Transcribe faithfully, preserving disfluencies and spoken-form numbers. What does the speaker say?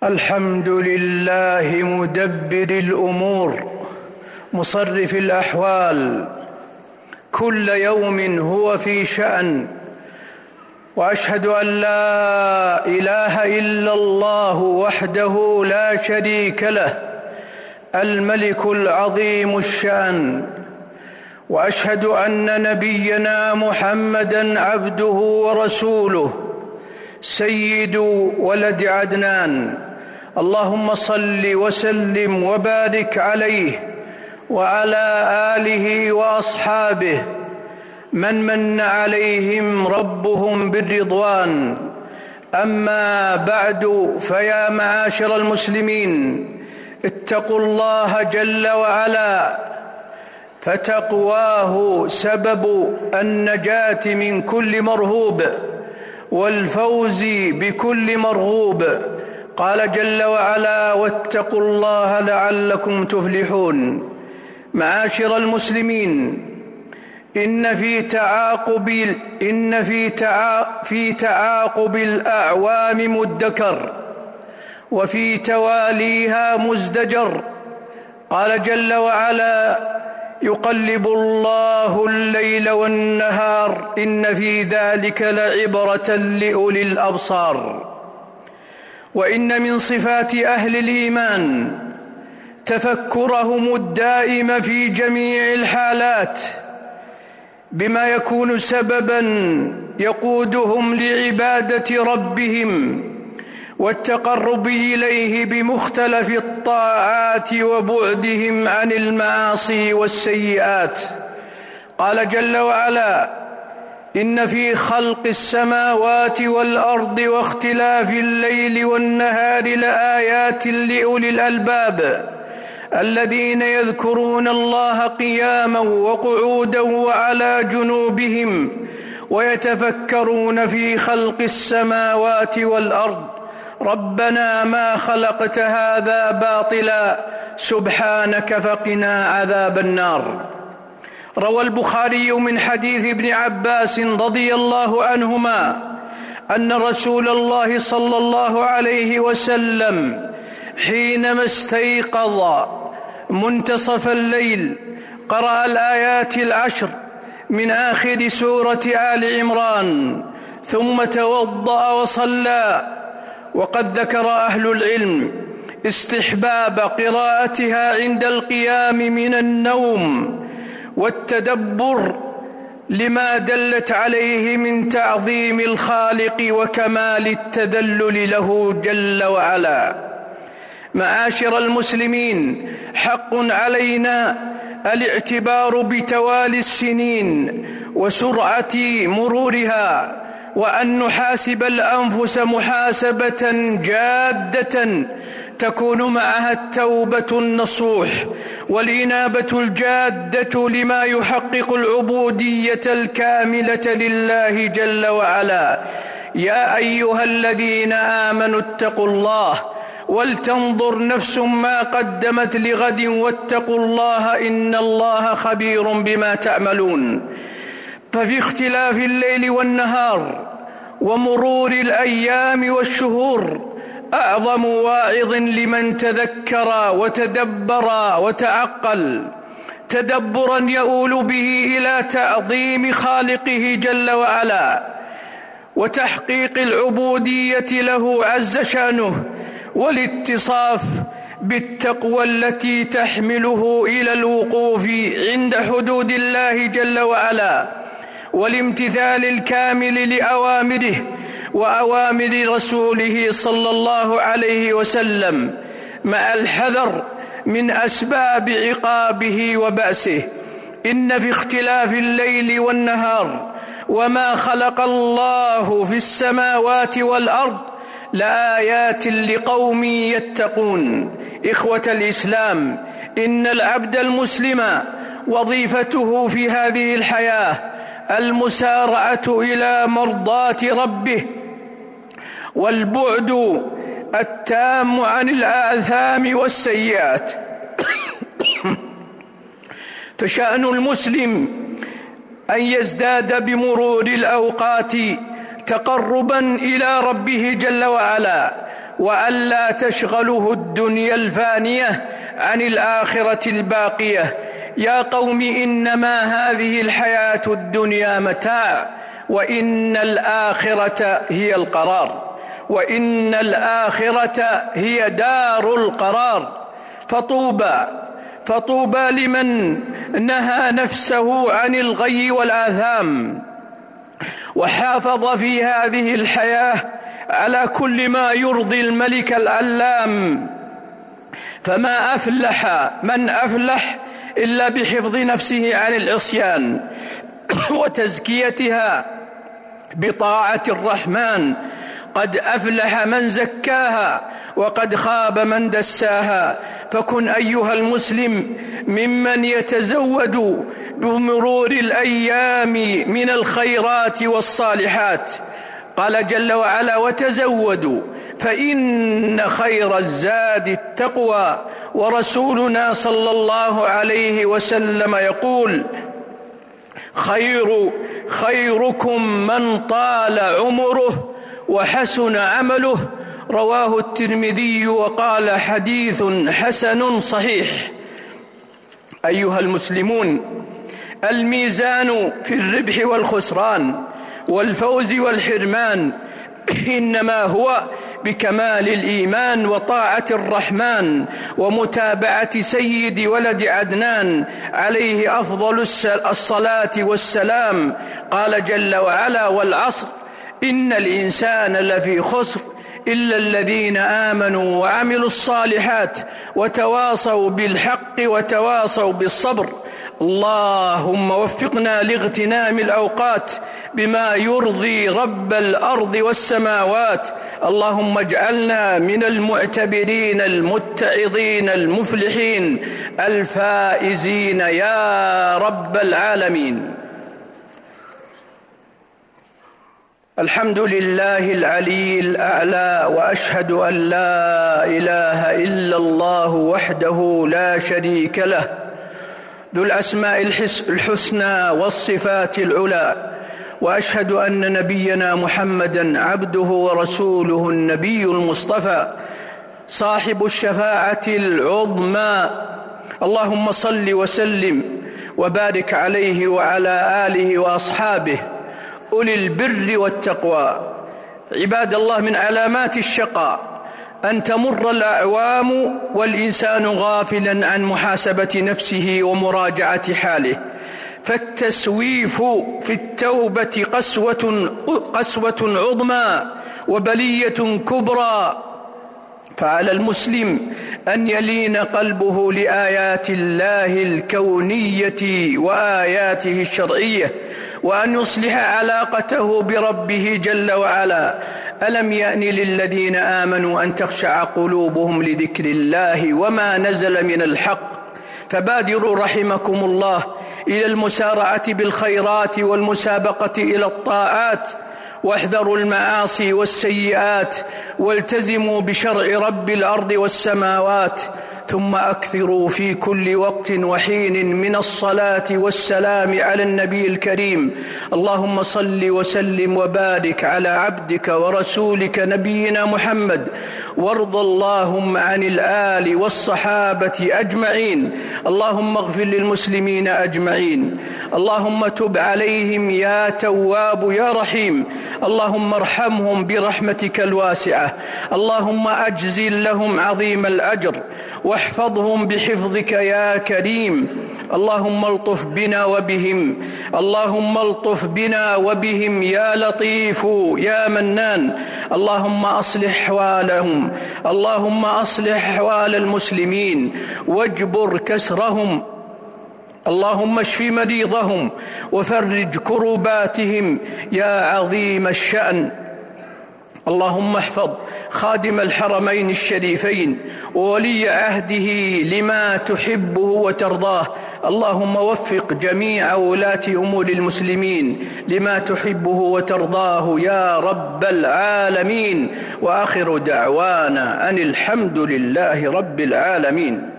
الحمد لله مدبر الأمور مصرف الأحوال، كل يوم هو في شأن، وأشهد أن لا إله إلا الله وحده لا شريك له الملك العظيم الشأن، وأشهد أن نبينا محمدًا عبده ورسوله سيد ولد عدنان. اللهم صل وسلم وبارك عليه وعلى آله وأصحابه من من عليهم ربهم بالرضوان. أما بعد، فيا معاشر المسلمين، اتقوا الله جل وعلا، فتقواه سبب النجاة من كل مرهوب والفوز بكل مرغوب. قال جل وعلا: واتقوا الله لعلكم تفلحون. معاشر المسلمين، إن في تعاقب إن في تعا في تعاقب الأعوام مدكر، وفي تواليها مزدجر. قال جل وعلا: يقلب الله الليل والنهار إن في ذلك لعبرة لأولي الأبصار. وإن من صفات أهل الإيمان تفكرهم الدائم في جميع الحالات بما يكون سبباً يقودهم لعبادة ربهم والتقرب إليه بمختلف الطاعات وبعدهم عن المعاصي والسيئات. قال جل وعلا: إن في خلق السماوات والأرض واختلاف الليل والنهار لآيات لأولي الألباب الذين يذكرون الله قياماً وقعوداً وعلى جنوبهم ويتفكرون في خلق السماوات والأرض ربنا ما خلقت هذا باطلا سبحانك فقنا عذاب النار. روى البخاري من حديث ابن عباس رضي الله عنهما أن رسول الله صلى الله عليه وسلم حينما استيقظ منتصف الليل قرأ الآيات العشر من آخر سورة آل عمران، ثم توضأ وصلى. وقد ذكر أهل العلم استحباب قراءتها عند القيام من النوم والتدبر لما دلت عليه من تعظيم الخالق وكمال التذلل له جل وعلا. معاشر المسلمين، حق علينا الاعتبار بتوالي السنين وسرعة مرورها، وأن نحاسب الأنفس محاسبة جادة تكون معها التوبة النصوح والإنابة الجادة لما يحقق العبودية الكاملة لله جل وعلا. يا أيها الذين آمنوا اتقوا الله ولتنظر نفس ما قدمت لغد واتقوا الله إن الله خبير بما تعملون. ففي اختلاف الليل والنهار ومرور الأيام والشهور أعظم واعظ لمن تذكر وتدبر وتعقل، تدبرا يؤول به إلى تعظيم خالقه جل وعلا وتحقيق العبودية له عز شأنه، والاتصاف بالتقوى التي تحمله إلى الوقوف عند حدود الله جل وعلا والامتثال الكامل لأوامره وأوامر رسوله صلى الله عليه وسلم، مع الحذر من أسباب عقابه وبأسه. إن في اختلاف الليل والنهار وما خلق الله في السماوات والأرض لآيات لقوم يتقون. إخوة الإسلام، إن العبد المسلم وظيفته في هذه الحياة المسارعة إلى مرضاة ربه والبعد التام عن الآثام والسيئات. فشأن المسلم أن يزداد بمرور الأوقات تقربا إلى ربه جل وعلا وألا تشغله الدنيا الفانية عن الآخرة الباقية. يا قوم إنما هذه الحياة الدنيا متاع، وإن الآخرة هي القرار، وإن الآخرة هي دار القرار. فطوبى فطوبى لمن نهى نفسه عن الغي والآثام وحافظ في هذه الحياة على كل ما يرضي الملك العلام. فما أفلح من أفلح إلا بحفظ نفسه عن العصيان وتزكيتها بطاعة الرحمن. قد أفلح من زكاها وقد خاب من دساها. فكن أيها المسلم ممن يتزود بمرور الأيام من الخيرات والصالحات. قال جل وعلا: وتزودوا فإن خير الزاد التقوى. ورسولنا صلى الله عليه وسلم يقول: خير خيركم من طال عمره وحسن عمله. رواه الترمذي وقال: حديث حسن صحيح. أيها المسلمون، الميزان في الربح والخسران والفوز والحرمان إنما هو بكمال الإيمان وطاعة الرحمن ومتابعة سيد ولد عدنان عليه أفضل الصلاة والسلام. قال جل وعلا: والعصر إن الإنسان لفي خسر إلا الذين آمنوا وعملوا الصالحات وتواصوا بالحق وتواصوا بالصبر. اللهم وفقنا لاغتنام الأوقات بما يرضي رب الأرض والسماوات. اللهم اجعلنا من المعتبرين المتعظين المفلحين الفائزين يا رب العالمين. الحمد لله العلي الأعلى، وأشهد أن لا إله إلا الله وحده لا شريك له ذو الأسماء الحسنى والصفات العلى. وأشهد أن نبينا محمدًا عبده ورسوله النبي المصطفى صاحب الشفاعة العظمى. اللهم صل وسلم وبارك عليه وعلى آله وأصحابه أولي البر والتقوى. عباد الله، من علامات الشقاء أن تمر الأعوام والإنسان غافلا عن محاسبة نفسه ومراجعة حاله، فالتسويف في التوبة قسوة, قسوة عظمى وبلية كبرى. فعلى المسلم أن يلين قلبه لآيات الله الكونية وآياته الشرعية، وأن يصلح علاقته بربه جل وعلا. ألم يأن للذين آمنوا أن تخشع قلوبهم لذكر الله وما نزل من الحق. فبادروا رحمكم الله إلى المسارعة بالخيرات والمسابقة إلى الطاعات، واحذروا المعاصي والسيئات، والتزموا بشرع رب الأرض والسماوات. ثم أكثروا في كل وقت وحين من الصلاة والسلام على النبي الكريم. اللهم صل وسلم وبارك على عبدك ورسولك نبينا محمد، وارض اللهم عن الآل والصحابة أجمعين. اللهم اغفر للمسلمين أجمعين. اللهم تب عليهم يا تواب يا رحيم. اللهم ارحمهم برحمتك الواسعة. اللهم أجزل لهم عظيم الأجر واحفظهم بحفظك يا كريم. اللهم الطف بنا وبهم، اللهم الطف بنا وبهم يا لطيف يا منان. اللهم أصلح أحوالهم، اللهم أصلح أحوال المسلمين واجبر كسرهم. اللهم اشف مريضهم وفرج كرباتهم يا عظيم الشأن. اللهم احفظ خادم الحرمين الشريفين وولي عهده لما تحبه وترضاه. اللهم وفق جميع ولاة أمور المسلمين لما تحبه وترضاه يا رب العالمين. وآخر دعوانا أن الحمد لله رب العالمين.